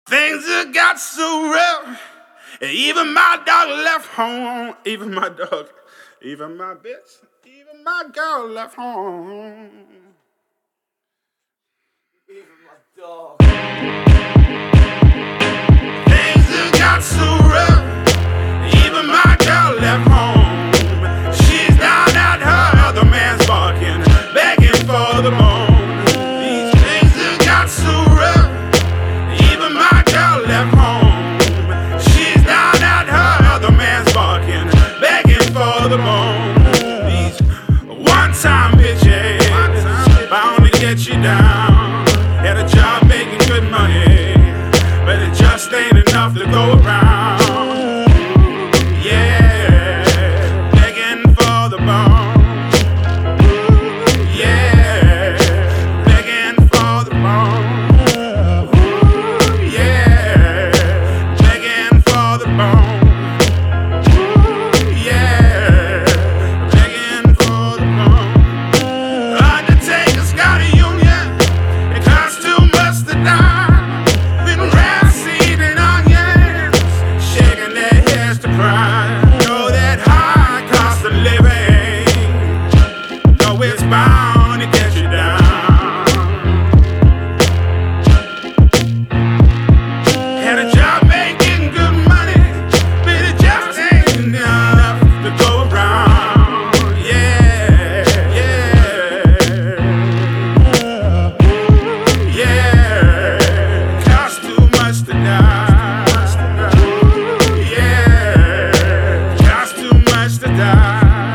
Things have got so rough. Even my dog left home. Even my dog, even my bitch, even my girl left home. Even my dog. Things have got so rough. Even my girl left home. She's down at her other man's barking, begging for the bone. These things have got so rough. Even my girl left home. She's down at her other man's barking, begging for the bone. These one-time bitches bound to get you down. Had a job making good money, but it just ain't enough to go around. Yeah, begging for the bone. Yeah, begging for the bone. Yeah, begging for the bone. Yeah, begging for the bone. Undertaker's got a union. It costs too much to die. Been grass seed and onions, shaking their heads to cry. Know that high cost of living. Know it's bound to get you down. Had a job making good money, but it just ain't enough to go around. Yeah, yeah, yeah. Costs too much to die. Yeah, costs too much to die.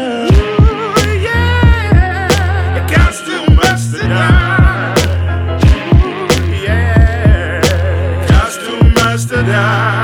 Yeah, it costs too much to die. Yeah, costs too much to die.